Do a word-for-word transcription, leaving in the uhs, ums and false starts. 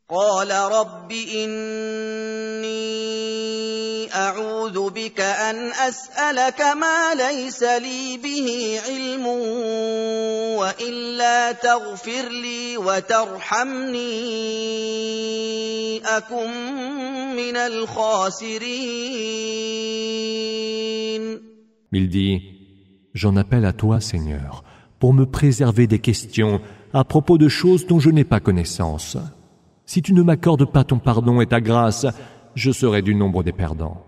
قال رب إني أعوذ بك أن أسألك ما ليس لي به علم وإلا تغفر لي وترحمني أكن من الخاسرين. Il dit, j'en appelle à toi, Seigneur, pour me préserver des questions à propos de choses dont je n'ai pas connaissance. Si tu ne m'accordes pas ton pardon et ta grâce, je serai du nombre des perdants.